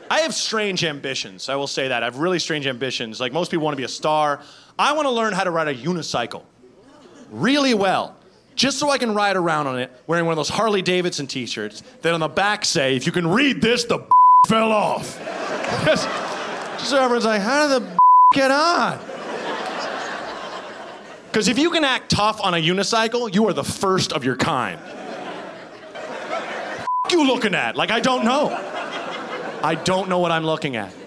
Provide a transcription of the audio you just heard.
I have strange ambitions, I will say that. I have really strange ambitions. Like most people want to be a star. I want to learn how to ride a unicycle really well, just so I can ride around on it wearing one of those Harley Davidson t-shirts that on the back say, if you can read this, the fell off. just so everyone's like, how did the get on? Because if you can act tough on a unicycle, you are the first of your kind. You looking at? Like, I don't know. I don't know what I'm looking at.